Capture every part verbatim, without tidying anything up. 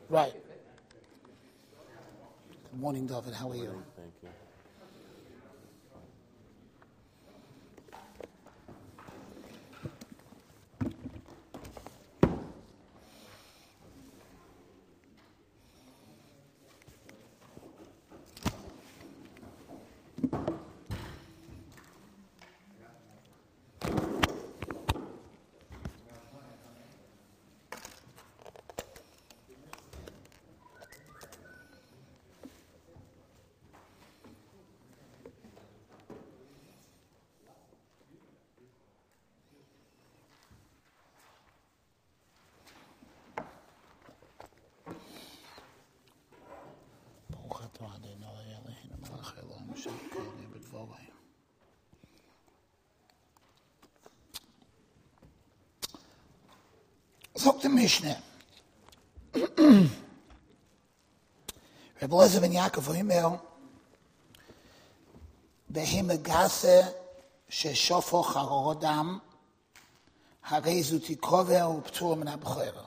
Right. Good morning, David. How are you? Thank you. Zok the Mishnah. Rebbe Lezer ben Yaakov Oimer Behema Gase Sheshofo Charoro Dam Harei Zuti Kover Uptur Min HaBechora.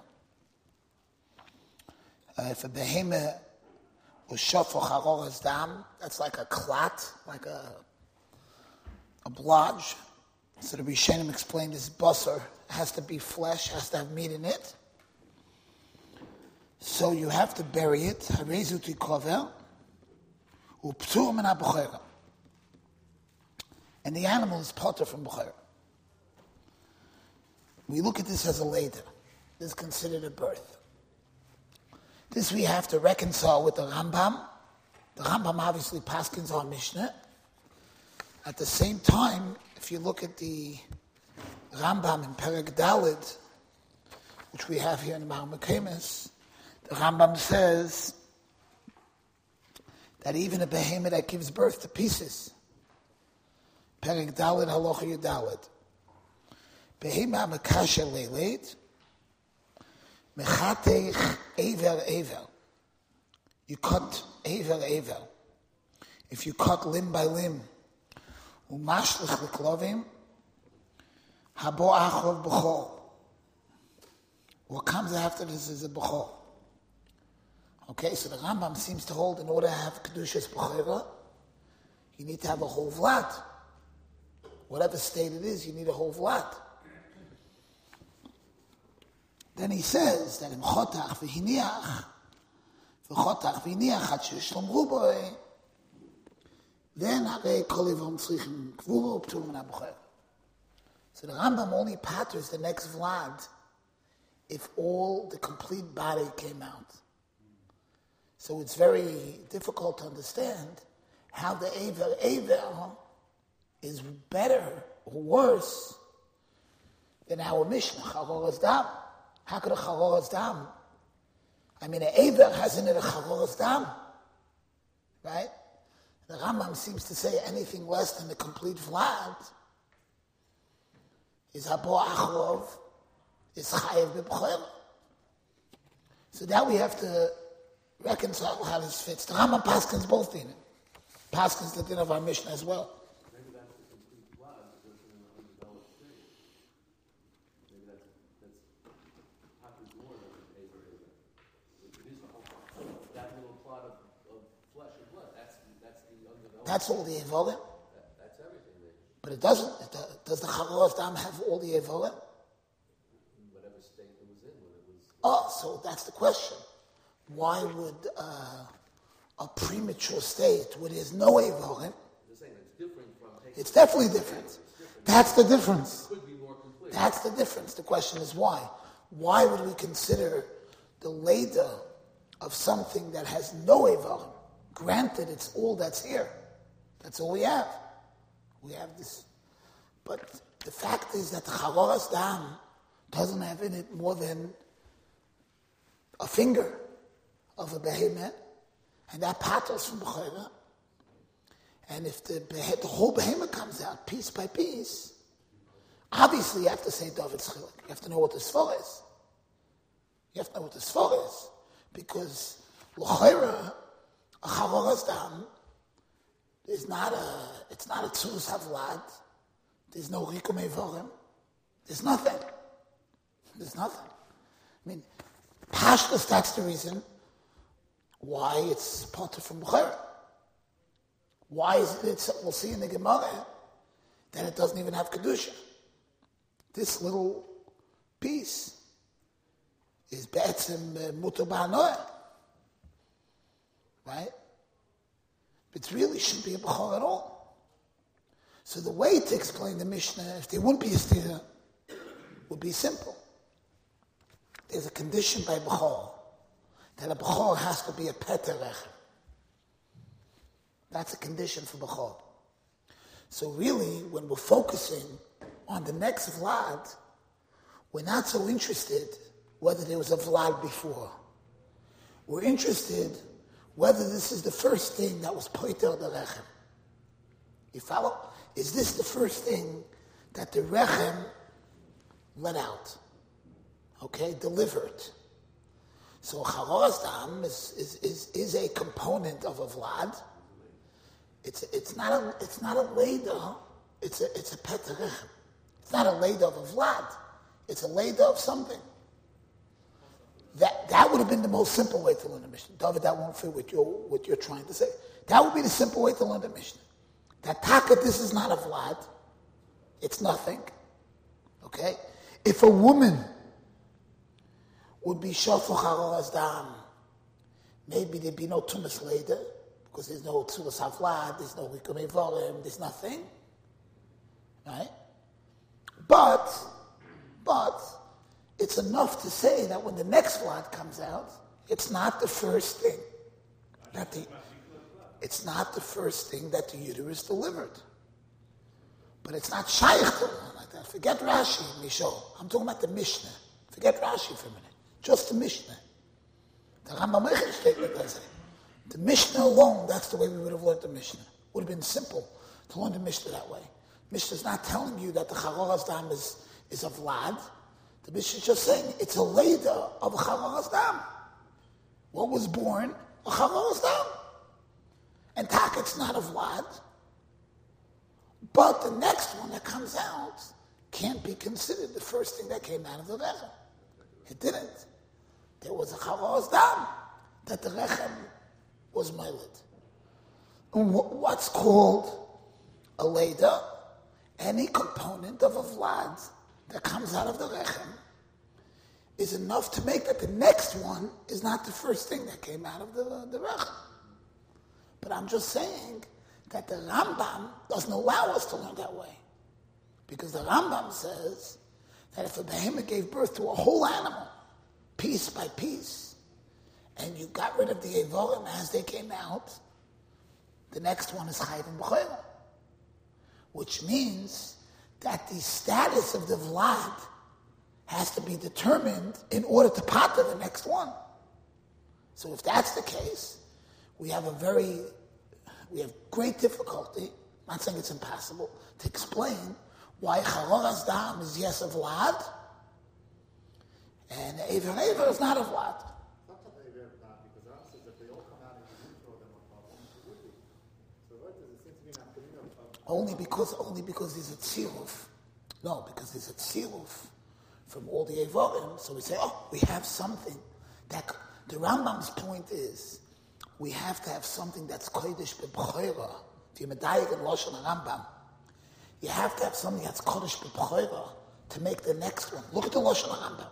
If a behema was shofo charoro's dam, that's like a clot, like a a blodge. So the Rishonim explained this basar has to be flesh, has to have meat in it. So you have to bury it. Harezu tikover, uptur min habechora. And the animal is potter from bechora. We look at this as a later. This is considered a birth. This we have to reconcile with the Rambam. The Rambam obviously paskins our Mishnah. At the same time, if you look at the Rambam in Perek Daled, which we have here in the Mahamekemes, the Rambam says that even a behemoth that gives birth to pieces, Perek Daled Halacha Yudaled, behemoth mekasher leilet, mechatech ever ever. You cut ever ever. If you cut limb by limb, umashlich leklovim, habo achov b'chol. What comes after this is a b'chol. Okay, so the Rambam seems to hold in order to have kedushas b'chora, you need to have a whole vlad. Whatever state it is, you need a whole vlad. Then he says that in chotach v'hiniach, v'chotach v'hiniach at sheshlom ruboy, then harei kol yivom tzrichim kvuro uptur min habechora. So the Rambam only patters the next vlad if all the complete body came out. So it's very difficult to understand how the Ever Ever is better or worse than our Mishnah, Charoras Dam. How could a Charoras Dam? I mean, an Ever has in it a Charoras Dam, right? The Rambam seems to say anything less than the complete Vlad is Habo Achrov, is Chayev B'Bechora. So now we have to reconcile how this fits. The Rambam paskins both in it. Paskins the din of our Mishnah as well. Maybe that's the complete vlad because it's in an undeveloped state. Maybe that's, that's happens more than an Ever Ever. It is the whole that little plot of, of flesh and blood. That's that's the undeveloped. That's all the Evolim. That, that's everything. Maybe. But it doesn't. It does, does the Charoras Dam have all the Evolim? Whatever state it was in when it was. Oh, so that's the question. Why would uh, a premature state where there's no Evolim? It's different from. It's definitely different. It's different. That's the difference. It could be more complete. That's the difference. The question is why. Why would we consider the Leda of something that has no Evolim? Granted, it's all that's here. That's all we have. We have this. But the fact is that the Charoras Dam doesn't have in it more than a finger of a behemoth, and that patters from Bechora. And if the, behe- the whole behemoth comes out piece by piece, obviously you have to say David Chilik. You have to know what the Sfor is. You have to know what the Sfor is. Because L'chora, a Charoras Dam, is not a, it's not a Tzurus Havlad. There's no Rikum Evorim. There's nothing. There's nothing. I mean, Pashtus, that's the reason why it's potter from Bechira. Why is it, it's, we'll see in the Gemara, that it doesn't even have Kedusha. This little piece is Be'etzim Mutar Ba'anoah. Right? It really shouldn't be a Bechor at all. So the way to explain the Mishnah, if there wouldn't be a stira, would be simple. There's a condition by Bechor, that a Bechor has to be a Peter Rechem. That's a condition for Bechor. So really, when we're focusing on the next Vlad, we're not so interested whether there was a Vlad before. We're interested whether this is the first thing that was Poiter the Rechem. You follow? Is this the first thing that the Rechem let out? Okay, delivered. So Charoras Dam is, is, is, is a component of a Vlad. It's, it's not a it's not a Leda, it's a it's a Peter Rechem. It's not a Leda of a Vlad. It's a Leda of something. That that would have been the most simple way to learn the Mishnah. David, that won't fit what you're what you're trying to say. That would be the simple way to learn the Mishnah. That taka, this is not a Vlad. It's nothing. Okay? If a woman would be shofach haroras dam, maybe there'd be no tumas later, because there's no tzulas havlad, there's no rikum evorim, there's nothing. Right? But, but, it's enough to say that when the next vlad comes out, it's not the first thing that the it's not the first thing that the uterus delivered. But it's not shaykh to one like that. Forget Rashi, Misho. I'm talking about the Mishnah. Forget Rashi for a minute. Just the Mishnah. The Rambam Eichel statement does it. The Mishnah alone, that's the way we would have learned the Mishnah. Would have been simple to learn the Mishnah that way. Mishnah is not telling you that the Charoras Dam is, is a Vlad. The Mishnah is just saying it's a Leda of a Charoras Dam. What was born? A Charoras Dam. And tak, it's not a Vlad. But the next one that comes out can't be considered the first thing that came out of the Rechem. It didn't. There was a Charoras Dam that the Rechem was Meiled. And what's called a Leda? Any component of a Vlad that comes out of the Rechem is enough to make that the next one is not the first thing that came out of the, the Rechem. But I'm just saying that the Rambam doesn't allow us to learn that way. Because the Rambam says that if a behemoth gave birth to a whole animal, piece by piece, and you got rid of the Evorim as they came out, the next one is Chayv and B'chayla. Which means that the status of the Vlad has to be determined in order to pater the next one. So if that's the case, we have a very, we have great difficulty, I'm not saying it's impossible, to explain why Charoras Dam is yes a Vlad, and Ever Ever is not a Vlad. Only because, only because there's a tziruf. No, because there's a tziruf from all the Evorim. So we say, oh, we have something. That the Rambam's point is, we have to have something that's kodesh b'b'choira. If you're medayik in Lashon Rambam, you have to have something that's kodesh b'b'choira to make the next one. Look at the Lashon Rambam.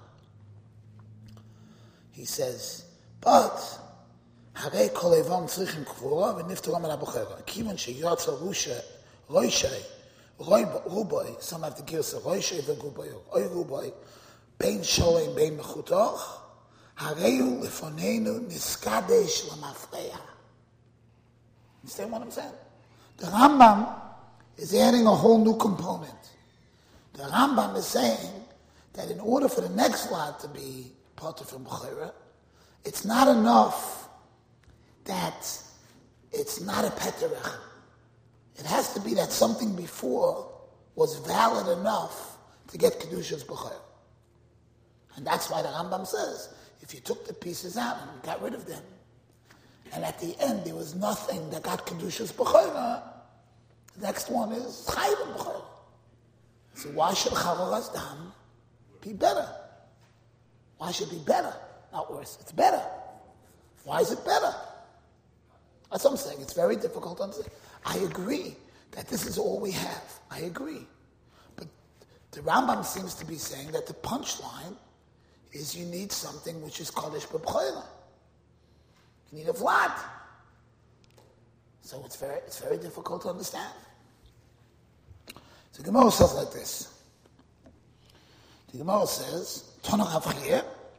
He says, but harei kol evam tzrichim kvura v'niftaram ala b'choira. Kivan sheyotza rusha roishay ruboy. Some have the girsa roishay v'guboy oy ruboy bein sholem bein mechutoch. Hareyu lefonenu niskadesh lamafreya. Understand what I'm saying? The Rambam is adding a whole new component. The Rambam is saying that in order for the next lot to be part of B'chira, it's not enough that it's not a Peterach. It has to be that something before was valid enough to get Kedusha's B'chira. And that's why the Rambam says, if you took the pieces out and got rid of them, and at the end there was nothing that got Kedusha's B'chira, the next one is Chayv and B'chira. So why should Charoras Dam be better? Why should it be better? not worse. It's better. Why is it better? That's what I'm saying. It's very difficult to understand. I agree that this is all we have. I agree. But the Rambam seems to be saying that the punchline is you need something which is Kodesh B'B'choyla. You need a Vlad. So it's very, it's very difficult to understand. So the Gemara says like this. The Gemara says, Tonach Avchir,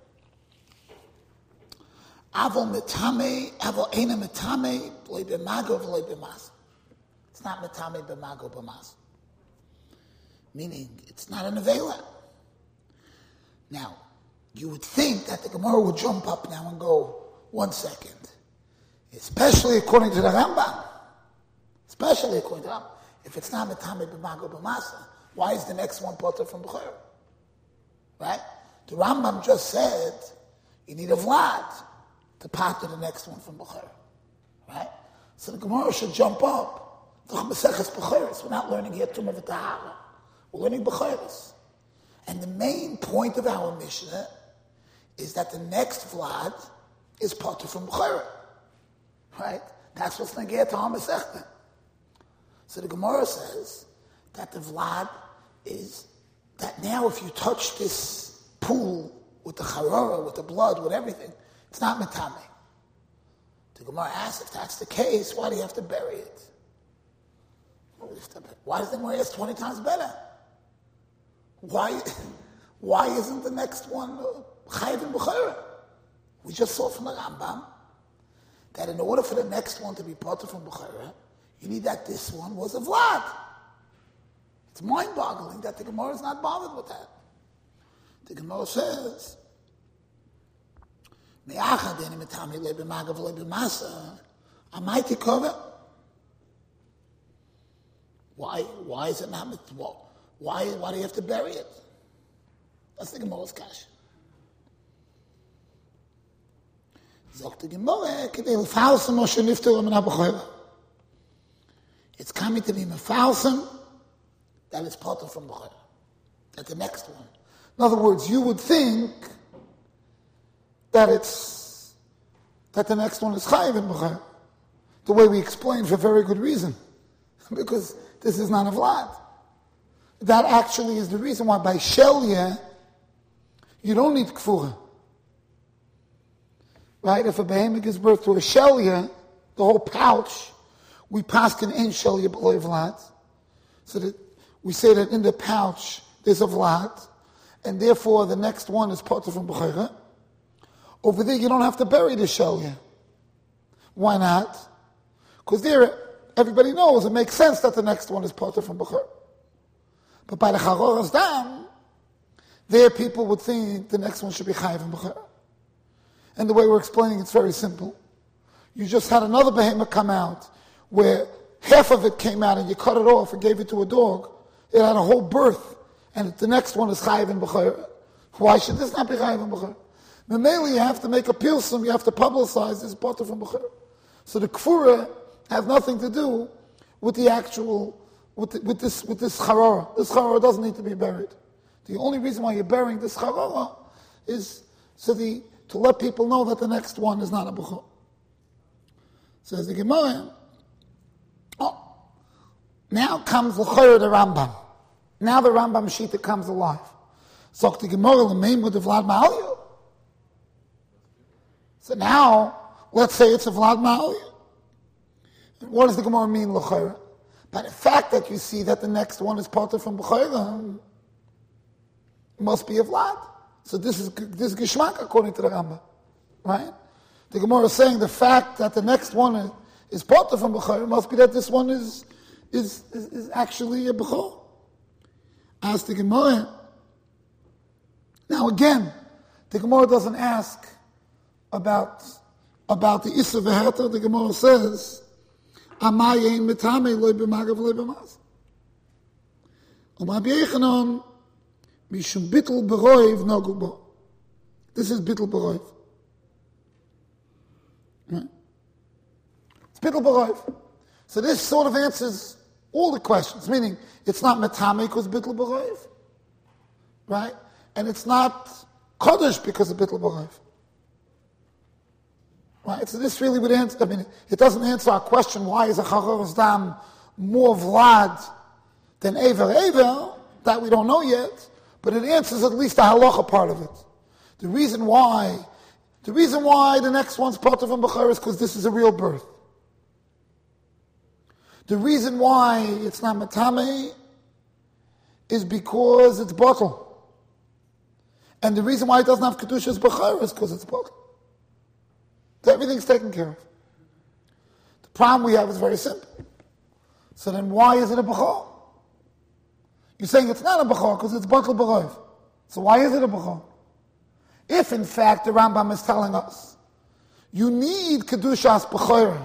Avol Metame, Avol Eina Metame, V'loi B'mago, V'loi B'mas. It's not Metame B'mago B'mas. Meaning, it's not an Avela. Now, you would think that the Gemara would jump up now and go, one second. Especially according to the Rambam. Especially according to the Rambam. If it's not Metame B'mago B'masa, why is the next one potter from B'chor? Right? The Rambam just said, you need a Vlad to potter the next one from B'chor. Right? So the Gemara should jump up. We're not learning here Tumah V'Tahara. We're learning B'choros. And the main point of our Mishnah is that the next Vlad is potter from B'chor. Right? That's what's going to get to HaMasechta. So the Gemara says that the Vlad is that now if you touch this pool with the charara, with the blood, with everything, it's not metame. The Gemara asks, if that's the case, why do you have to bury it? Why does the Gemara ask twenty times better? Why, why isn't the next one chayiv in b'chora? We just saw from the Rambam that in order for the next one to be potter from b'chora, you need that this one was a Vlad. It's mind-boggling that the Gemara is not bothered with that. The Gemara says, Why, why is it not, why, why do you have to bury it? That's the Gemara's kash. Sagt the Gemara, it's coming to be mefalsem that it's potter from B'chor. That the next one. In other words, you would think that it's that the next one is chayiv in B'chor. The way we explained for very good reason. Because this is not a Vlad. That actually is the reason why by Shelia you don't need Kfura. Right? If a behemoth gives birth to a Shelia, the whole pouch, we paskin in Shelia below Vlad. So that we say that in the pouch there's a Vlad, and therefore the next one is potter from B'chora. Over there you don't have to bury the Shelia. Why not? Because there everybody knows it makes sense that the next one is potter from B'chora. But by the Charoras Dam, there people would think the next one should be chayiv in B'chora. And the way we're explaining it's very simple. You just had another behemoth come out where half of it came out and you cut it off and gave it to a dog. It had a whole birth, and the next one is chayiv in B'chora. Why should this not be chayiv in B'chora? Mainly you have to make a pilsum, you have to publicize this potter from B'chora. So the kfura has nothing to do with the actual, with, the, with this with this charara. This charara doesn't need to be buried. The only reason why you're burying this charara is so the to let people know that the next one is not a B'chor. Says the Gemara, oh, now comes l'chayr the Rambam. Now the Rambam Shita comes alive. So the Gemara l'meim with the Vlad Ma'alya. So now, let's say it's a Vlad Ma'alya. What does the Gemara mean l'chayr? By the fact that you see that the next one is potter from B'chor, it must be a Vlad. So this is this is Geshmak according to the Rambam, right? The Gemara is saying the fact that the next one is, is potter from B'chor must be that this one is is is, is actually a B'chor. Ask the Gemara. Now again, the Gemara doesn't ask about about the Issa v'Heta. The Gemara says, "Amayein mitame loy b'magav loy b'mas." Rabbi Yechanan mishum bittul beroiv nagu bo. This is bittul beroiv. Right? It's bittul beroiv. So this sort of answers all the questions. Meaning, it's not metame because bittul beroiv, right? And it's not kodesh because of bittul beroiv. Right? So this really would answer, I mean, it doesn't answer our question, why is a Charoros Dam more Vlad than Ever Ever? That we don't know yet, but it answers at least the halacha part of it. The reason why, the reason why the next one's Potter from Bechor is because this is a real birth. The reason why it's not Matame is because it's bottle. And the reason why it doesn't have Kedushas Bechor is because it's bottle. So everything's taken care of. The problem we have is very simple. So then why is it a Bechor? You're saying it's not a Bechor because it's bottle B'Rov. So why is it a Bechor? If in fact the Rambam is telling us you need Kedushas Bechor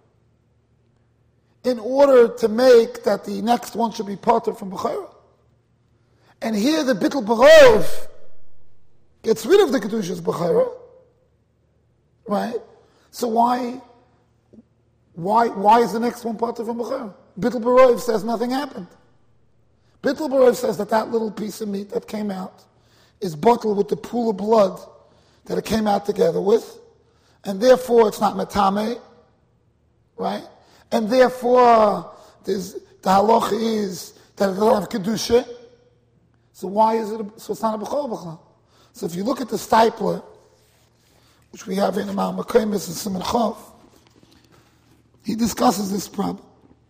in order to make that the next one should be Potter from Bechor. And here the Bittul B'Rov gets rid of the Kedushas Bechor. Right? So why, why, why is the next one Potter from Bechor? Bittul B'Rov says nothing happened. Bittul B'Rov says that that little piece of meat that came out is bottled with the pool of blood that it came out together with, and therefore it's not Matame, right? And therefore there's, the halacha is that it doesn't have Kedusha. So why is it, a, so it's not a Bechor B'chol? So if you look at the Stipler, which we have in Imam Mekaymis and Simon Chov, he discusses this problem.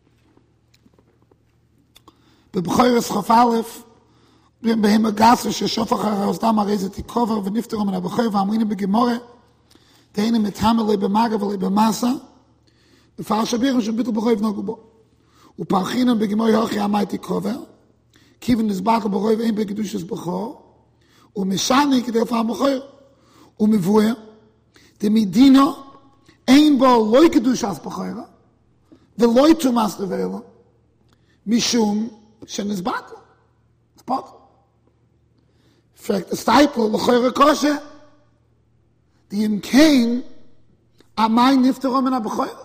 בבחורס חוף א' בהם הגסר ששופך הראוס דם הרי זה תיקובר ונפטרו מן הבחור ואמרינים בגמורה תהיינו מתחמר לי במגע ולי במסה בפער שבירם של ביטל בחור נוגו בו ופרחינם בגמורה הוכי עמי תיקובר כיוון נסבט לבחור ואין בקדושס בחור ומשני כדי לפער בחור ומבואר דמדינו אין בו לא קדושס בחור ולא תומאס לבאלו משום שנסבט לו. it's possible. In fact, the Stipler, l'choyre kosher, the imkain, amay nifterom in ha-b'choyre.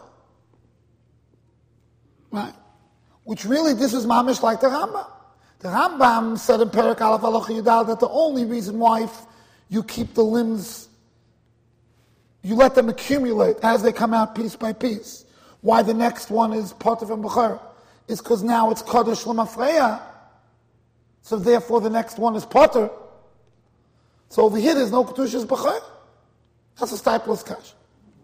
Right? Which really, this is mamish like the Rambam. The Rambam said in Perek Aleph Halacha Yudal that the only reason why you keep the limbs, you let them accumulate as they come out piece by piece, why the next one is Potter from Bechor, is because now it's Kodesh L'Mafreya. So therefore the next one is Potter. So over here there's no Kedushas Bechor. That's a Stipler's Kash.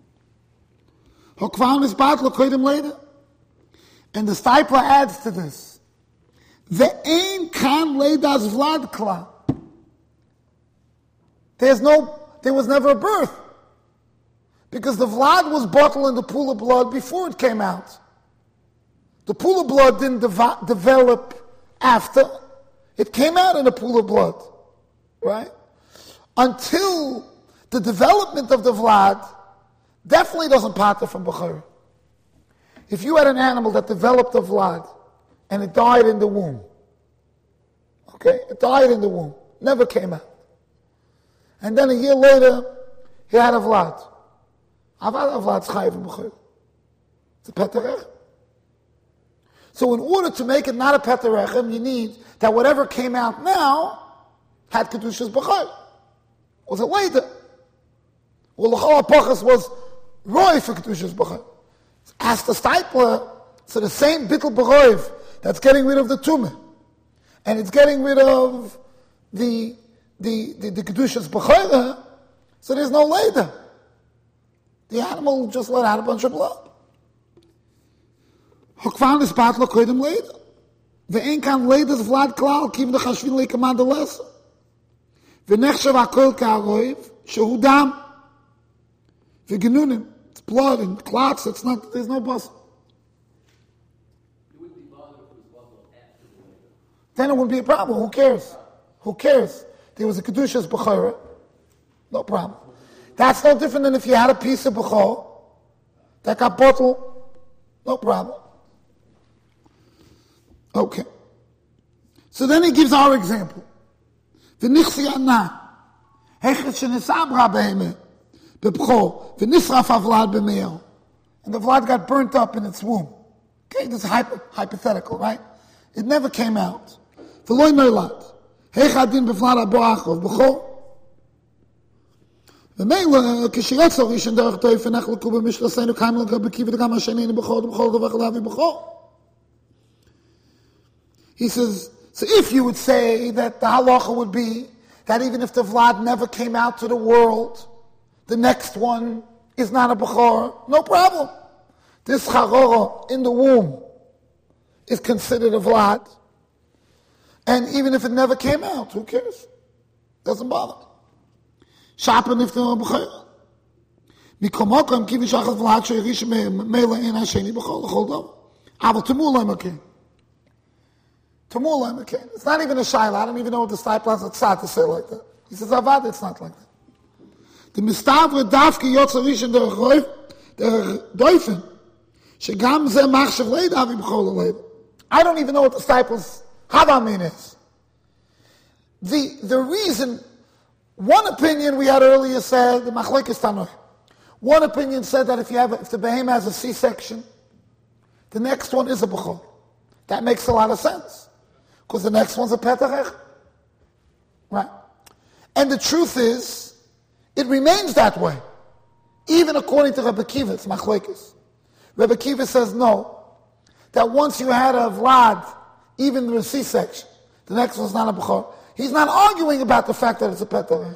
Hokvan is Batla Kodim later. And the Stipler adds to this. Ve'ein kan leidas Vlad kla. There's no, there was never a birth. Because the Vlad was bottled in the pool of blood before it came out. The pool of blood didn't dev- develop after. It came out in a pool of blood. Right? Until the development of the Vlad definitely doesn't pater from Bechor. If you had an animal that developed a Vlad and it died in the womb, okay, it died in the womb, never came out. And then a year later, he had a Vlad. Avad a Vlad's chayiv in Bechor. It's a Peterechem. So in order to make it not a Peterechem, you need that whatever came out now had Kedushas Bechor. Was it later? Well, the Chol HaPachas was Roy for Kedushas Bechor. Ask the Stipler, so the same Bittul B'Rov that's getting rid of the Tumah, and it's getting rid of the the the, the Kedushas B'Chor, so there's no later. The animal just let out a bunch of blood. Hokvan is Batla Kodim later. Ve'en kan later's Vlad Klal, kivin the Chashvin le'kamad the lesser. Ve'nechshav hakol ka'aroiv, shehu dam. Ve'genunim. It's blood and clots, it's not, there's no bus. You wouldn't be bothered if it was buffalo after the later. Then it wouldn't be a problem. Who cares? Who cares? There was a Kedushas Bechor. No problem. That's no different than if you had a piece of Bechor that got bottled. No problem. Okay. So then he gives our example. V'nichsi anah. Hechet shenisabra behemeh. Bebchor. V'nisraf avlad b'me'el. And the Vlad got burnt up in its womb. Okay, this is hypo, hypothetical, right? It never came out. V'loi noilad. Hechadin b'vlad aboachov. B'chor. ומילא, כשירצה ראשון דרך טויפן, איך לקו במשלסנו, קיים לגבי בקיבי וגם השני, בחור, בחור דבר להביא בחור. He says, so if you would say that the halacha would be that even if the Vlad never came out to the world, the next one is not a Bechor, no problem. This Charora in the womb is considered a Vlad. And even if it never came out, who cares? Doesn't bother. Shapan if they're a Bechor. Mikomokom kivi shachas Vlad she'yirish me'ela in ha'sheni Bechor l'chol davar. Aval temur lo'im okay. Tamul okay. It's not even a shaila. I don't even know what the stipler has to say like that. He says, Avad, it's not like that. The mistavre dafke yotzer rishon der der doifen. Shegam ze machshav leida avi b'chol leida. I don't even know what the stipler's havamin is. The the reason, one opinion we had earlier said the machlekes tanoi. One opinion said that if you have if the behemoth has a C-section, the next one is a b'chol. That makes a lot of sense. Because the next one's a petach. Right? And the truth is, it remains that way. Even according to Rebbe Kiva, it's machlekes. Rebbe Kiva says no. That once you had a Vlad, even the C-section, the next one's not a b'chor. He's not arguing about the fact that it's a petach.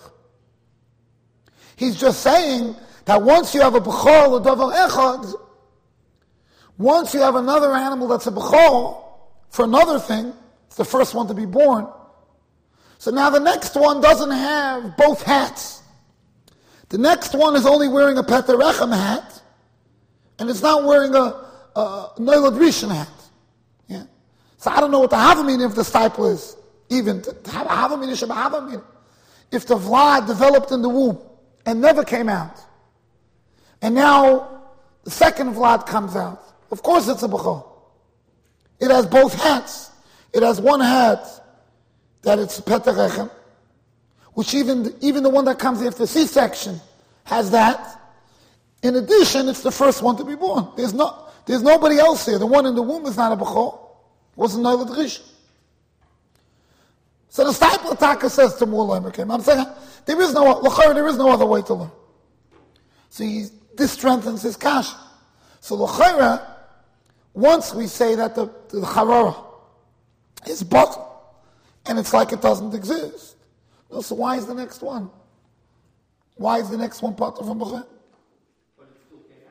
He's just saying that once you have a b'chor, or davar echad, once you have another animal that's a b'chor, for another thing, it's the first one to be born. So now the next one doesn't have both hats. The next one is only wearing a Peterechem hat, and it's not wearing a, a Neilad Rishon hat. Yeah. So I don't know what the Havamin of the stipler is. Even Havamin is Havamin. If the Vlad developed in the womb and never came out, and now the second Vlad comes out, of course it's a Bechor. It has both hats. It has one hat that it's Peterechem, which even, even the one that comes after C-section has that. In addition, it's the first one to be born. There's no, there's nobody else here. The one in the womb is not a Bechor. It wasn't Neilad Rishon. So the Stipler Taka says to Mur Loimer. I'm saying there is no there is no other way to learn. So he, this strengthens his kasha. So l'chayra, once we say that the, the Charora is bottom, and it's like it doesn't exist. So why is the next one? Why is the next one part of a Bechor? But it still came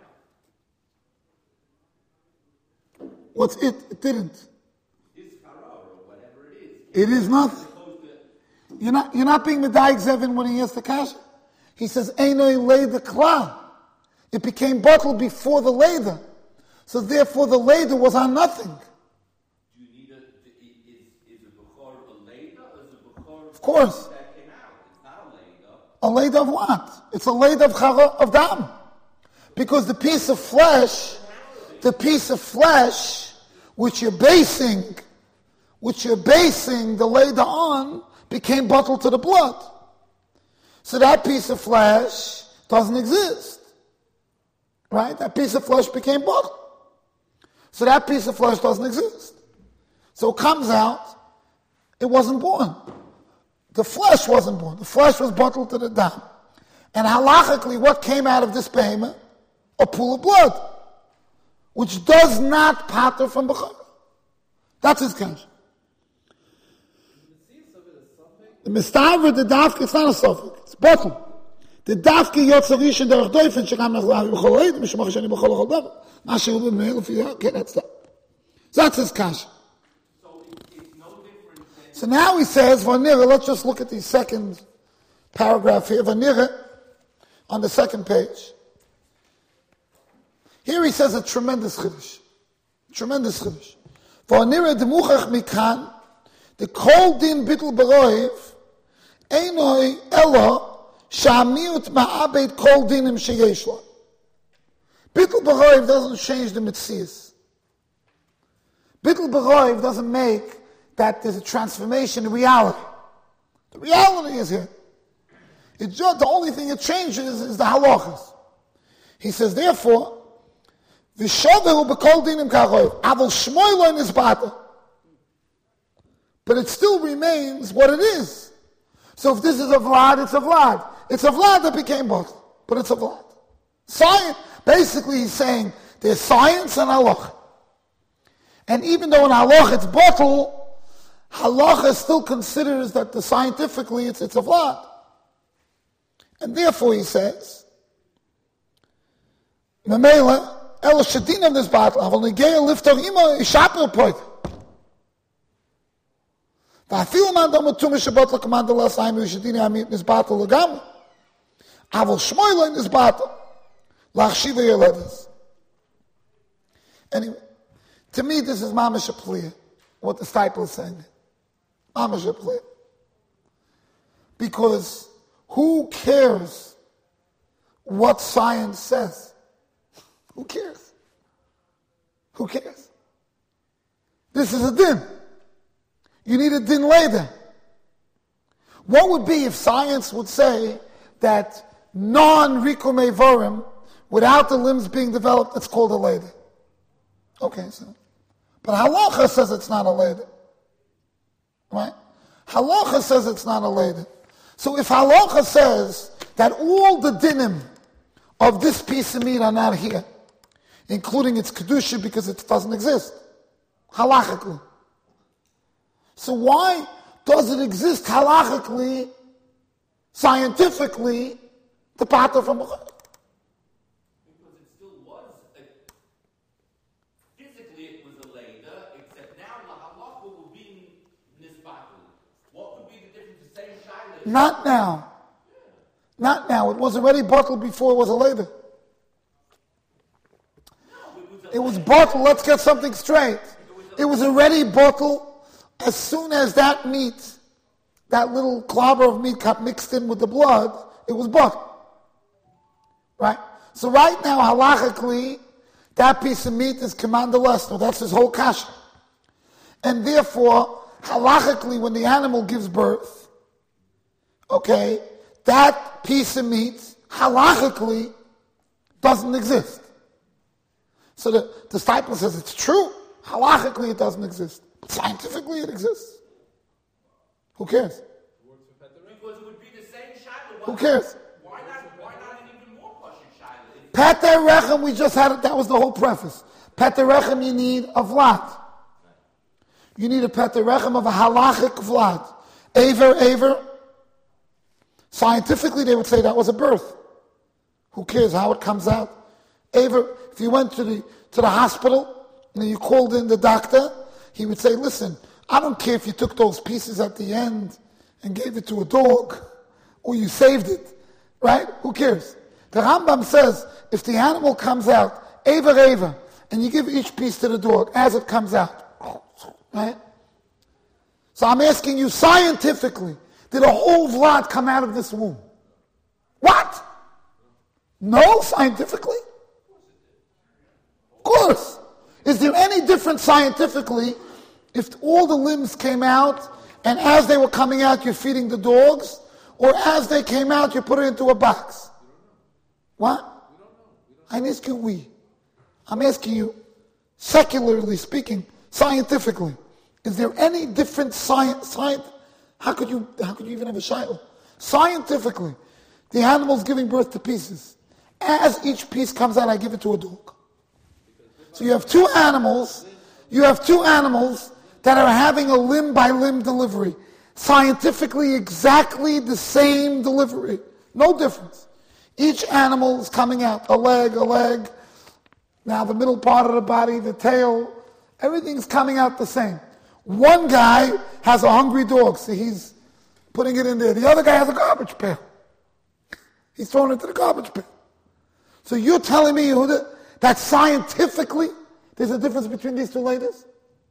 out. What's it? It didn't. This Charora, or whatever it is. It is nothing. You're not, you're not being Medayik Zevin when he asks the kasha. He says, Einoi Leida Kla. It became bottled before the Leida. So therefore the Leida was on nothing. Do you need a, is, is a Bechor a Leida, or is a Bechor of course. that came out? It's not a Leida. A Leida of what? It's a Leida of Chara, of Dam. Because the piece of flesh, the piece of flesh, which you're basing, which you're basing the Leida on, became bottled to the blood. So that piece of flesh doesn't exist. Right? That piece of flesh became bottled. So that piece of flesh doesn't exist. So it comes out, it wasn't born. The flesh wasn't born. The flesh was bottled to the dam. And halachically, what came out of this behemoth? A pool of blood, which does not pater from Bechor. That's his kasha. The mistaver, the dafke, it's not a suffix. It's bottom. The dafke yotzer rishon derech doifen shekam nach lavi b'chol leid, mishmach sheni b'chol l'chol davar. Masher ube me'el, okay, that's that. So that's his kasha. So it's no different than... So now he says, Vanira, let's just look at the second paragraph here. Vanira, on the second page. Here he says a tremendous chiddush. Tremendous chiddush. Vanira demuchach mikan, the kol din bittul beroiv, einoi elo, sha'amiut ma'abed kol dinim sheyesh lo. Bittul beroiv doesn't change the mitzias. Bittul beroiv doesn't make that there's a transformation in reality. The reality is here. It's just, the only thing it changes is the halachas. He says, therefore, v'shovehu b'kol dinim ka'roiv, aval shmoy lo in his bata. But it still remains what it is. So if this is a Vlad, it's a Vlad. It's a vlad that became botel, but it's a vlad. Science, basically he's saying there's science and halacha. And even though in halacha it's botel, halacha still considers that the scientifically it's, it's a vlad. And therefore he says, Memela, El Shadinam this battle, Aval Negeya Liftar Ima Ishaper Poit. Va'afil man dam Tumah Shabbat L'Kamad L'Las Aim Shadini Amit this battle L'Gam. Aval Shmoyla in this battle. L'Achshiva Yeledes. Anyway, to me this is Mamash Apliya, what the disciple is saying. Mamash Apliya. Because who cares what science says? Who cares? Who cares? This is a din. You need a din later. What would be if science would say that non-rikum evorim, without the limbs being developed, it's called a later? Okay, so. But halacha says it's not a later. Right? Halacha says it's not a later. So if halacha says that all the dinim of this piece of meat are not here, including its kedusha because it doesn't exist, halachically. So why does it exist halachically, scientifically, the pater from Bechor? Because it still was, a, physically it was a leda, except now the halacha will be nisbatu. What would be the difference to saying shaila? Not now. Not now. It was already bottled before it was a leda. It was bottled, let's get something straight. It was already bottled as soon as that meat, that little clobber of meat got mixed in with the blood, it was bottled. Right? So right now, halachically, that piece of meat is commander lesno. That's his whole kasha. And therefore, halachically, when the animal gives birth, okay, that piece of meat, halachically, doesn't exist. So the, the disciple says it's true. Halachically it doesn't exist. But scientifically it exists. Who cares? Because it would be the same shaila. Who cares? Why not, why not an even more question shaila? Pater Rechem, we just had it, that was the whole preface. Pater Rechem, you need a vlad. You need a Pater Rechem of a halachic vlad. Aver, aver. Scientifically they would say that was a birth. Who cares how it comes out? Aver, if you went to the to the hospital and you called in the doctor, he would say, listen, I don't care if you took those pieces at the end and gave it to a dog or you saved it, right? Who cares? The Rambam says, if the animal comes out, Aver, Aver, and you give each piece to the dog as it comes out, right? So I'm asking you scientifically, did a whole vlad come out of this womb? What? No, scientifically? Of course. Is there any difference scientifically if all the limbs came out and as they were coming out you're feeding the dogs, or as they came out you put it into a box? What? I'm asking you, we. I'm asking you, secularly speaking, scientifically, is there any different science? Science? How could you? How could you even have a shayla? Scientifically, the animal's giving birth to pieces. As each piece comes out, I give it to a dog. So you have two animals, you have two animals that are having a limb-by-limb delivery. Scientifically, exactly the same delivery. No difference. Each animal is coming out, a leg, a leg, now the middle part of the body, the tail, everything's coming out the same. One guy has a hungry dog, so he's putting it in there. The other guy has a garbage pail. He's throwing it into the garbage pail. So you're telling me, Yehuda, that scientifically there's a difference between these two ladies?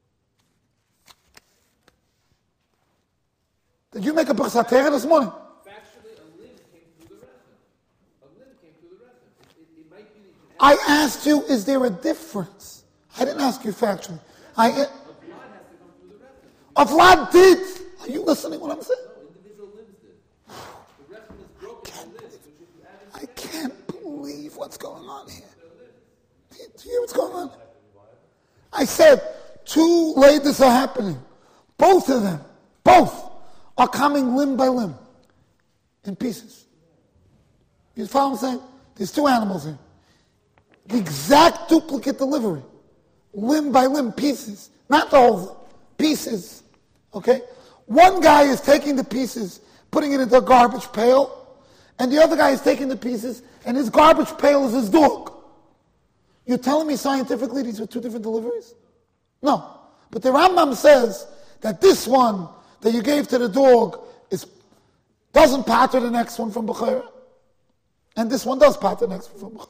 Did you make a Birchas HaTorah this morning? Factually, a limb came through the rechem. A limb came through the rechem. It, it, it might be. I asked you, is there a difference? I didn't ask you factually. I, A vlad has to come through the rechem. a vlad did. Are you listening to what I'm saying? No, individual limbs did. The rechem is broken in limbs, which if you add in I can't believe what's going on here. Do you, do you hear what's going on? I said, two ladies are happening. Both of them, both, are coming limb by limb, in pieces. You follow what I'm saying? There's two animals here. The exact duplicate delivery. Limb by limb, pieces. Not the whole thing. Pieces. Okay? One guy is taking the pieces, putting it into a garbage pail, and the other guy is taking the pieces, and his garbage pail is his dog. You're telling me scientifically these were two different deliveries? No. But the Rambam says that this one that you gave to the dog is doesn't patter the next one from Bechira. And this one does patter the next one from Bechira.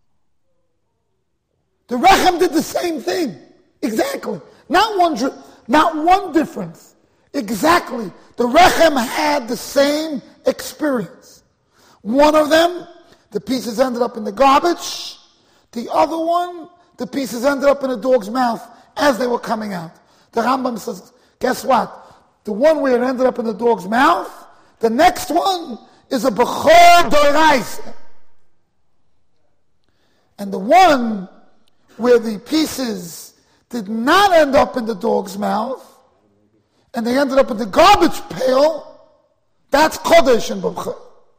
The Rechem did the same thing. Exactly. Not one, not one difference. Exactly. The Rechem had the same experience. One of them, the pieces ended up in the garbage. The other one, the pieces ended up in a dog's mouth as they were coming out. The Rambam says, guess what? The one where it ended up in the dog's mouth, the next one is a Bechor Doraisa. And the one where the pieces did not end up in the dog's mouth, and they ended up in the garbage pail, that's Kodesh and Bechor.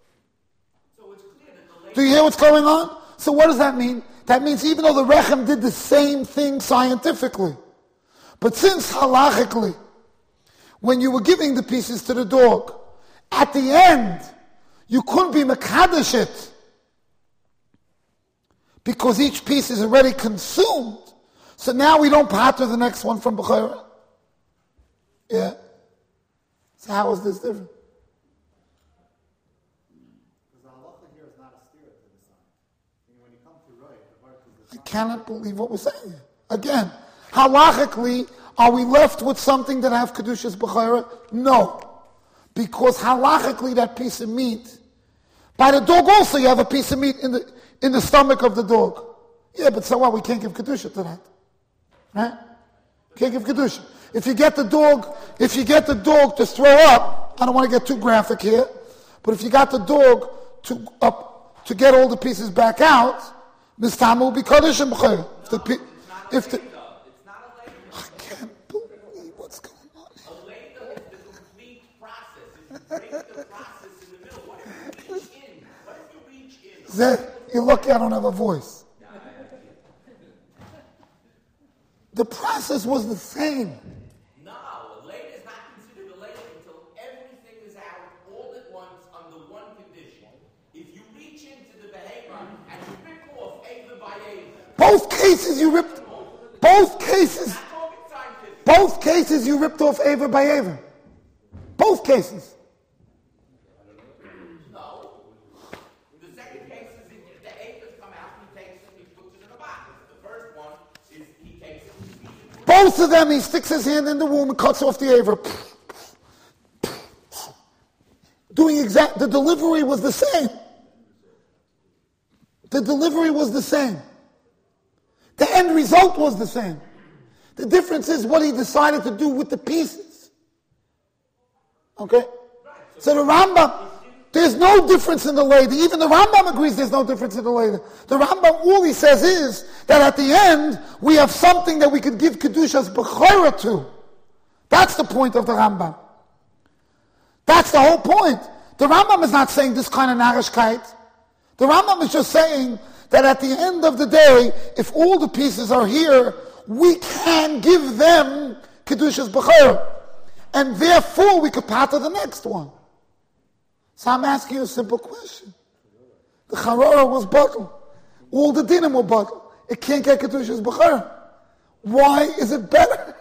Do you hear what's going on? So what does that mean? That means even though the Rechem did the same thing scientifically, but since halachically, when you were giving the pieces to the dog, at the end, you couldn't be mekadesh it, because each piece is already consumed. So now we don't pater the next one from Bechira. Yeah. So how is this different? I cannot believe what we're saying here. Again, halachically, are we left with something that have Kedushas Bechira? No. Because halachically, that piece of meat, by the dog also you have a piece of meat in the in the stomach of the dog. Yeah, but so what? We can't give Kedusha to that. Right? Can't give Kedusha. If you get the dog, if you get the dog to throw up, I don't want to get too graphic here, but if you got the dog to up to get all the pieces back out, this time it will be Kodesh and Bechira. If the, if the, I can't believe what's going on here. A ladle is the complete process. If you break the process in the middle, what if you reach in? What if you reach in? Zed, you're lucky I don't have a voice. The process was the same. No, a ladle is not considered a ladle until everything is out all at once under one condition. If you reach into the behavior and you rip off Ava by Ava. Both cases you ripped. Both cases. Both cases you ripped off Ava by Ava. Both cases. No. The second case is the Avas come out, he takes it, he puts it in a box. The first one is he takes it, he feeds it. Both of them, he sticks his hand in the womb and cuts off the Ava. Doing exact, the delivery was the same. The delivery was the same. The end result was the same. The difference is what he decided to do with the pieces. Okay? So the Rambam, there's no difference in the lady. Even the Rambam agrees there's no difference in the lady. The Rambam, all he says is that at the end, we have something that we could give Kedushas Bechira to. That's the point of the Rambam. That's the whole point. The Rambam is not saying this kind of narishkeit. The Rambam is just saying that at the end of the day, if all the pieces are here, we can give them Kedushas Bechira. And therefore, we could pater the next one. So I'm asking you a simple question. The Charora was bottled. All the dinim were bottled. It can't get Kedushas Bechira. Why is it better?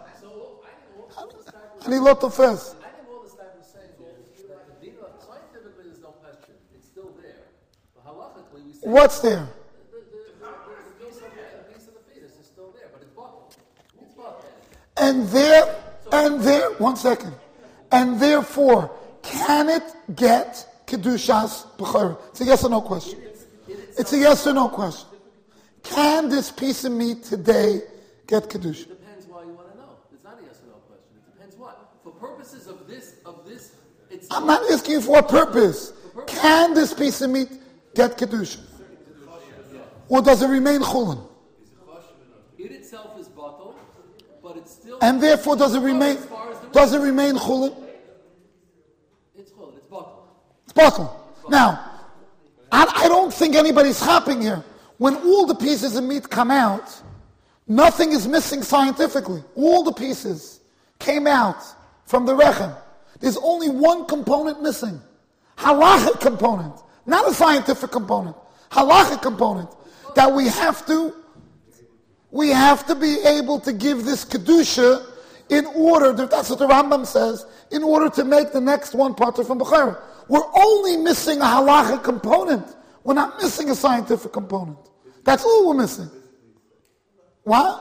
And he looked first. I think all this time is saying that the scientifically there's no question. It's still there. But halachically we say What's there? The, the, the, the, piece of, the piece of the fetus is still there, but it's bottled. It's bottled. And there, and there, one second. And therefore, can it get Kedushas Bechira? It's a yes or no question. It's a yes or no question. Can this piece of meat today get Kedusha? It depends why you want to know. It's not a yes or no question. It depends what. For purposes of this, of this, it's. I'm not asking you for a purpose. Can this piece of meat get Kedusha? Or does it remain chulin? It itself is bottled, but it's still. And therefore, does it remain? Does it remain chulin? It's chulin. It's bottled. It's bottled. Now, I, I don't think anybody's hopping here. When all the pieces of meat come out, nothing is missing scientifically. All the pieces came out from the rechem. There's only one component missing. Halachic component. Not a scientific component. Halachic component. That we have to, we have to be able to give this kedusha in order, that's what the Rambam says, in order to make the next one patur from Bechorah. We're only missing a halachic component. We're not missing a scientific component. That's all we're missing. What?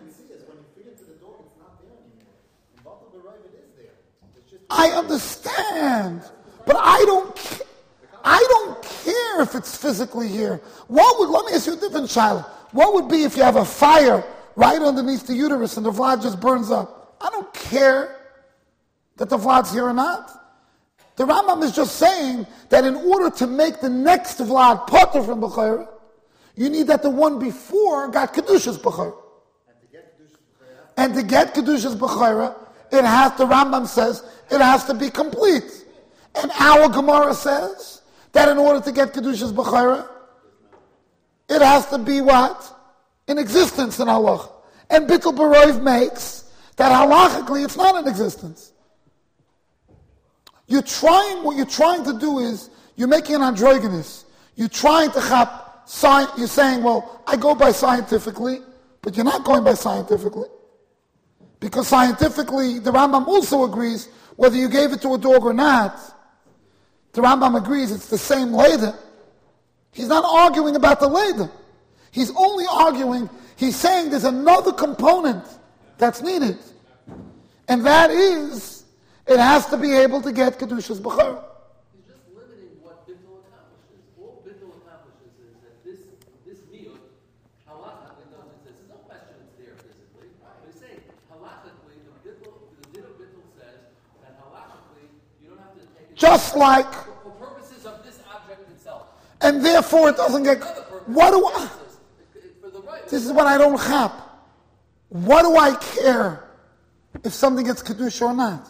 I understand, but I don't. Ca- I don't care if it's physically here. What would? Let me ask you a different child. What would be if you have a fire right underneath the uterus and the vlad just burns up? I don't care that the vlad's here or not. The Rambam is just saying that in order to make the next vlad patur from Bechorah, you need that the one before got kedushas Bechorah. And to get kedushas Bechorah, it has, the Rambam says, it has to be complete. And our Gemara says that in order to get kedushas Bechorah, it has to be what? In existence in halach. And Bittul Barov makes that halachically it's not in existence. You're trying, what you're trying to do is, you're making an androgynous. You're trying to chap, sci- you're saying, well, I go by scientifically, but you're not going by scientifically. Because scientifically, the Rambam also agrees, whether you gave it to a dog or not, the Rambam agrees it's the same leder. He's not arguing about the leder. He's only arguing, he's saying there's another component that's needed. And that is, it has to be able to get Kedushas Bechorah. He's just limiting what Bittul accomplishes. All Bittul accomplishes is that this this meal, halachically, doesn't exist. There's no question it's there physically. But he's saying, halachically, the Bittul, the din of Bittul says that halachically, you don't have to take it. Just like. For purposes of this object itself. And therefore it doesn't get. What do I. For the right. This is what I don't chap. What do I care if something gets Kedusha or not?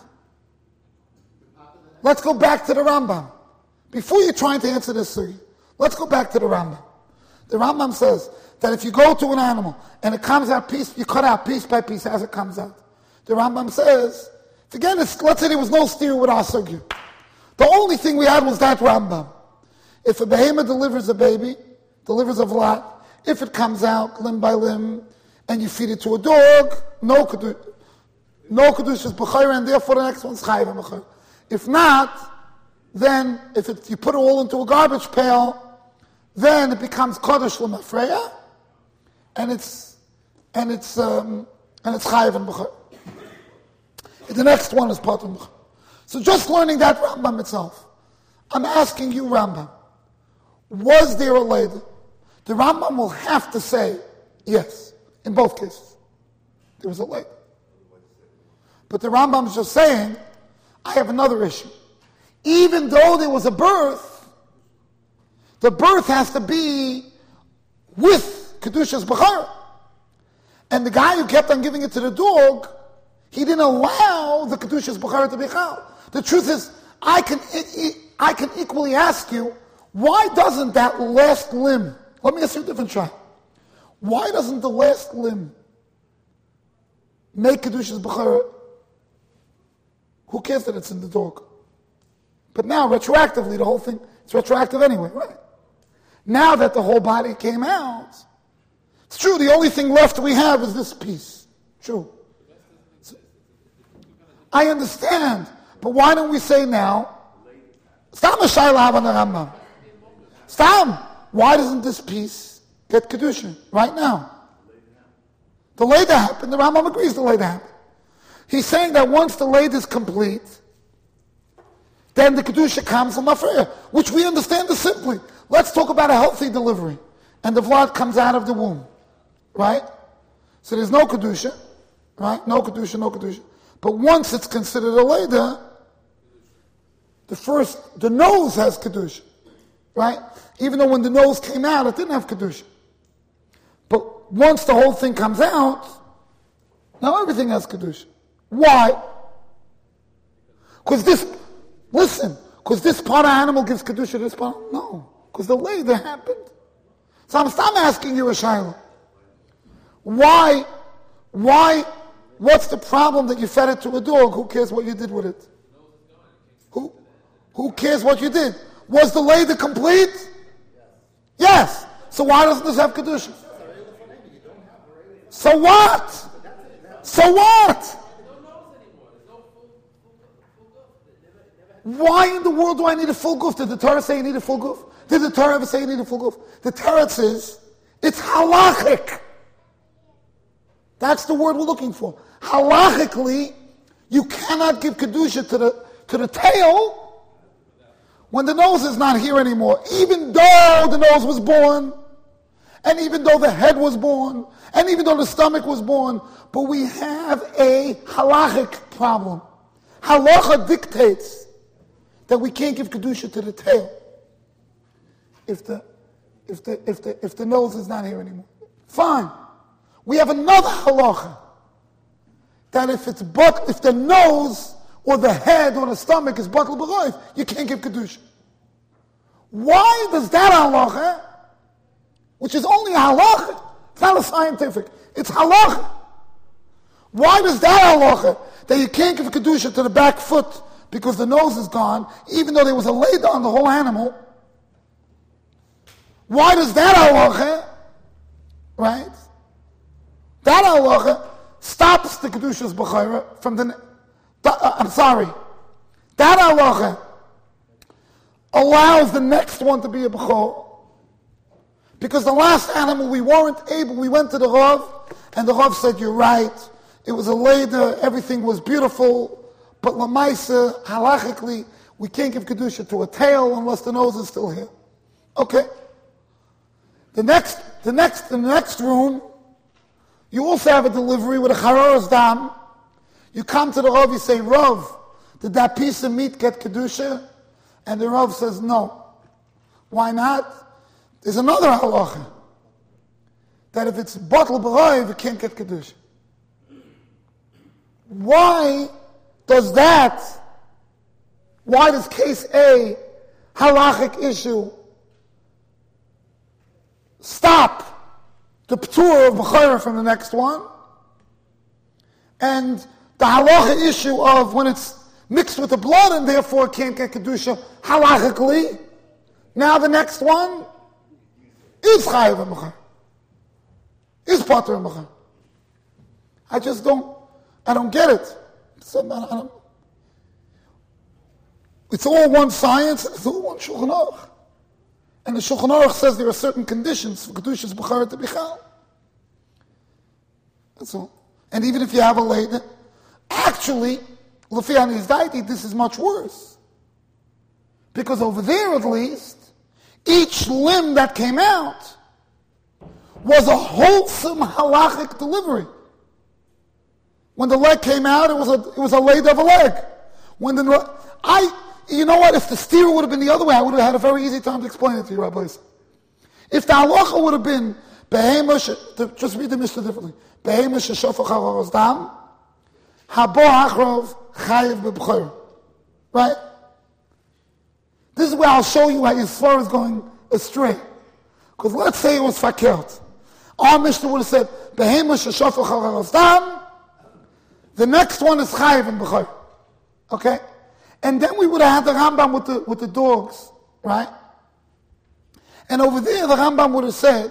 Let's go back to the Rambam. Before you're trying to answer this, sir, let's go back to the Rambam. The Rambam says that if you go to an animal and it comes out piece, you cut out piece by piece as it comes out. The Rambam says, again, it's, let's say there was no steer with our sugya. The only thing we had was that Rambam. If a behemoth delivers a baby, delivers a vlat, if it comes out limb by limb, and you feed it to a dog, no kedusha, no kedusha is b'chayra, and therefore the next one's chayiv and b'chayra. If not, then if it, you put it all into a garbage pail, then it becomes kodesh l'mafreya, and it's and it's um, and it's chayiv and b'chayra. The next one is part of b'chayra. So just learning that Rambam itself, I'm asking you, Rambam, was there a leder? The Rambam will have to say yes. In both cases, there was a leder. But the Rambam is just saying, I have another issue. Even though there was a birth, the birth has to be with Kedushas Bechorah. And the guy who kept on giving it to the dog, he didn't allow the Kedushas Bechorah to be chal. The truth is, I can, I can equally ask you, why doesn't that last limb, let me ask you a different try. Why doesn't the last limb make Kedushas Bechorah? Who cares that it's in the dog? But now, retroactively, the whole thing, it's retroactive anyway, right? Now that the whole body came out, it's true, the only thing left we have is this piece. True. So, I understand, but why don't we say now, Stam Shayla Havan Rambam. Stam, why doesn't this piece get Kedusha right now? The leder happened, the Rambam agrees the leder happened. He's saying that once the leder is complete, then the Kedusha comes from Mafreya, which we understand is simply. Let's talk about a healthy delivery. And the vlad comes out of the womb. Right? So there's no Kedusha. Right? No Kedusha, no Kedusha. But once it's considered a leder, the first, the nose has Kedusha. Right? Even though when the nose came out, it didn't have Kedusha. But once the whole thing comes out, now everything has Kedusha. Why? Because this, listen, because this part of animal gives Kedusha to this part? No. Because the later happened. So I'm stop asking you a shayla. Why, why, what's the problem that you fed it to a dog? Who cares what you did with it? Who, who cares what you did? Was the later complete? Yes. So why doesn't this have kedusha? So what? So what? Why in the world do I need a full goof? Did the Torah say you need a full goof? Did the Torah ever say you need a full goof? The Torah says it's halachic. That's the word we're looking for. Halachically, you cannot give kedusha to the to the tail when the nose is not here anymore. Even though the nose was born, and even though the head was born, and even though the stomach was born, but we have a halachic problem. Halacha dictates that we can't give kedusha to the tail if the if the if the if the nose is not here anymore. Fine. We have another halacha that if it's but if the nose or the head or the stomach is batel b'roiv, you can't give kedusha. Why does that halacha, which is only a halacha, it's not a scientific, it's halacha. Why does that halacha that you can't give kedusha to the back foot because the nose is gone, even though there was a laid on the whole animal? Why does that halacha, right? That halacha stops the kedusha's b'chayra from the. Uh, I'm sorry. That halacha allows the next one to be a b'chor, because the last animal we weren't able. We went to the Rav, and the Rav said, "You're right. It was a later. Everything was beautiful." But Lamaisa, halachically, we can't give kedusha to a tail unless the nose is still here. Okay. The next, the next, the next room, you also have a delivery with a chararas dam. You come to the Rav, you say, "Rav, did that piece of meat get kedusha?" And the Rav says, "No." Why not? There's another halacha that if it's batel b'roiv, you can't get kedusha. Why does that, why does case A, halachic issue, stop the p'tur of b'chayra from the next one, and the halacha issue of when it's mixed with the blood and therefore can't get kedusha halachically, now the next one is chayav and b'chayra, is pater and b'chayra. I just don't, I don't get it. It's all one science, it's all one Shulchan Aruch. And the Shulchan Aruch says there are certain conditions for Kedusha's B'chara to be chal. That's all. And even if you have a lady, actually, L'fi Hani's Daiti, this is much worse. Because over there at least, each limb that came out was a wholesome halachic delivery. When the leg came out, it was a it was a laid of a leg. When the I, you know what? If the steer would have been the other way, I would have had a very easy time to explain it to you, rabbis. If the halacha would have been behema, just read the Mishnah differently. Behema sheshofach hararas dam, habo achrov chayiv b'b'chor. Right? This is where I'll show you how your svara is going astray. Because let's say it was fakert. Our Mishnah would have said behema sheshofach hararas dam. The next one is chayiv and b'chor. Okay? And then we would have had the Rambam with the, with the dogs, right? And over there, the Rambam would have said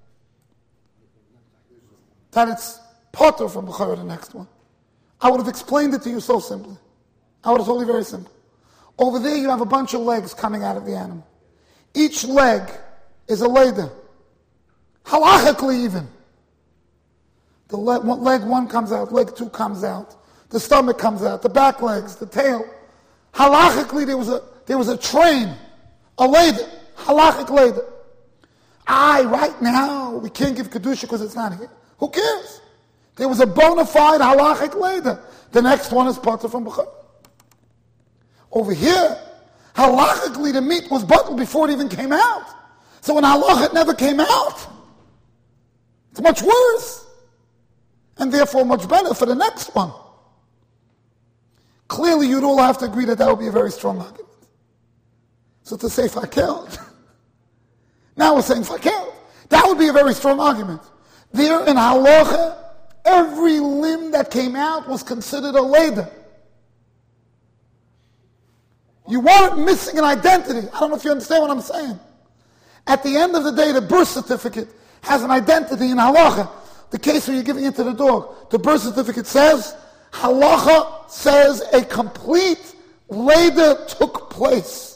that it's potter from b'chor, the next one. I would have explained it to you so simply. I would have told you very simple. Over there, you have a bunch of legs coming out of the animal. Each leg is a leder. Halachically even. The leg one, leg one comes out, leg two comes out, the stomach comes out, the back legs, the tail. Halachically, there was a there was a train, a leder, halachic leder. I right now we can't give kedusha because it's not here. Who cares? There was a bona fide halachic leder. The next one is potter from b'chor. Over here, halachically the meat was bottled before it even came out. So when halach it never came out, it's much worse. And therefore much better for the next one. Clearly you'd all have to agree that that would be a very strong argument. So to say fakel, Now we're saying fakir. That would be a very strong argument. There in halacha, every limb that came out was considered a leda. You weren't missing an identity. I don't know if you understand what I'm saying. At the end of the day, the birth certificate has an identity in halacha. The case where you're giving it to the dog. The birth certificate says, halacha says a complete leda took place.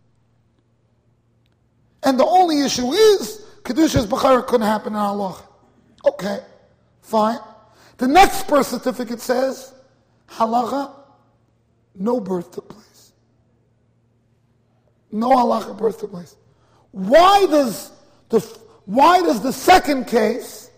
And the only issue is, Kedushas B'chara couldn't happen in halacha. Okay, fine. The next birth certificate says, halacha, no birth took place. No halacha birth took place. Why does the why does the second case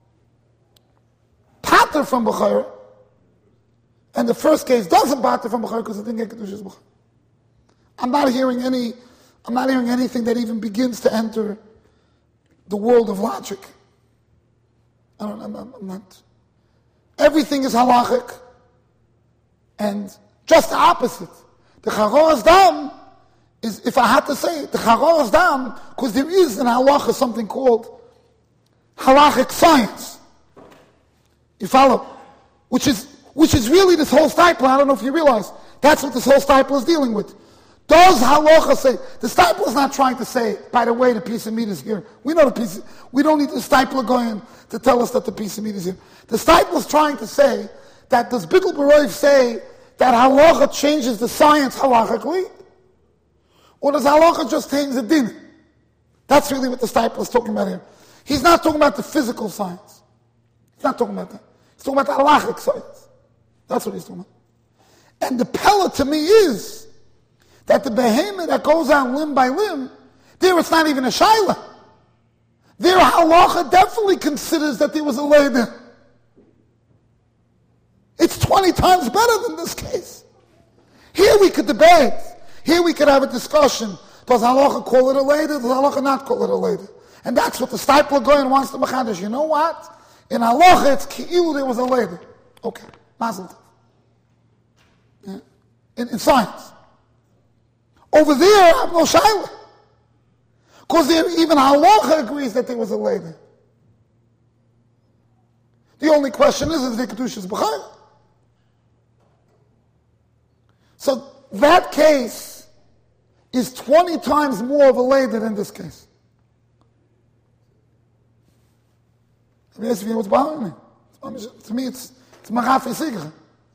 pater from B'chara, and the first case doesn't pater from B'chara because it didn't get Kedushas B'chara? I'm not hearing any. I'm not hearing anything that even begins to enter the world of logic. I don't. I'm, I'm not. Everything is halachic, and just the opposite. The charoras dam is, if I had to say it, the charoras dam, because there is in halacha something called halachic science. You follow? Which is which is really this whole stipler. I don't know if you realize that's what this whole stipler is dealing with. Does halacha say, the stipler is not trying to say, by the way, the piece of meat is here. We know the piece, we don't need the stipler going to tell us that the piece of meat is here. The stipler is trying to say that does Bittul B'Roiv say that halacha changes the science halachically? Or does halacha just change the din? That's really what the stipler is talking about here. He's not talking about the physical science. He's not talking about that. He's talking about the halachic science. That's what he's talking about. And the pella to me is that the behemoth that goes out limb by limb, there it's not even a shaila. There halacha definitely considers that there was a leda. It's twenty times better than this case. Here we could debate. Here we could have a discussion. Does halacha call it a leda? Does halacha not call it a leda? And that's what the stipler going wants to machadish. You know what? In halacha it's ki'ilu there was a leda. Okay, mazel tov. Yeah. In, in science. Over there, I have no shaila. Because even halacha agrees that there was a leda. The only question is, is the Kedushas B'chara? So that case is twenty times more of a leda than this case. Let me ask you what's bothering me. To me, it's it's Marafi Sigra.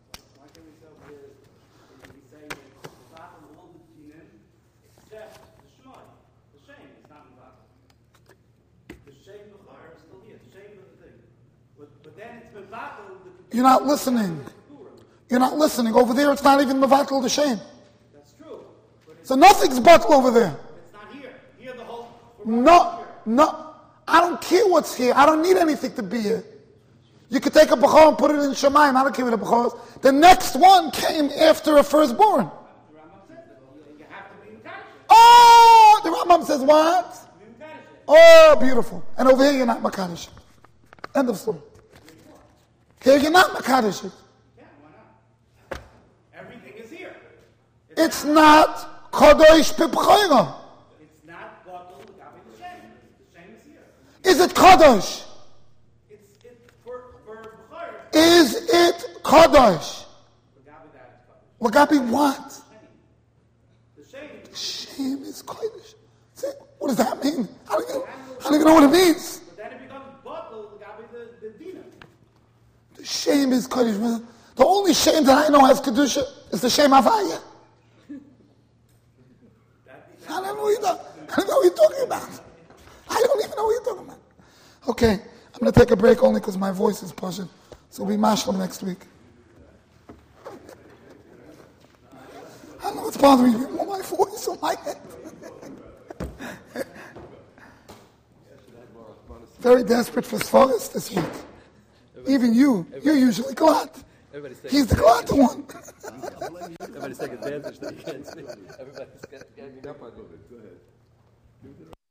You're not listening. You're not listening. Over there, it's not even mevatel the shame. That's true. So nothing's batel over there. It's not here. Here the whole. No, no. I don't care what's here. I don't need anything to be here. You could take a bechor and put it in Shemayim. I don't care what a bechor is. The next one came after a firstborn. The Rambam says that you have to be mekadosh. Oh, the Rambam says what? Oh, beautiful. And over here, you're not mekadosh. End of story. Here you're not mekadosh. Yeah, why not? Everything is here. It's, it's not kadosh pibchayra. It's not batel l'gabe the shame. The shame is here. Is it kadosh? It's it for for b'chayr. Is it kadosh? L'gabe that is kadosh. L'gabe what? The shame. Shame is kadosh. What does that mean? I don't even, I don't even know what it means. But then it becomes batel l'gabe the the dina. The shame is kadosh. The only shame that I know has kedusha is the shame havaya. I don't know what you're, I don't know what you're talking about. I don't even know what you're talking about. Okay, I'm going to take a break only because my voice is pushing. So we'll be mashlam next week. I don't know what's bothering you. More my voice or my head. Very desperate for Sfaris this week. Even you. You're usually glad. He's the glad one. Everybody's taking advantage that you can't speak. Everybody's getting up on it. Go ahead.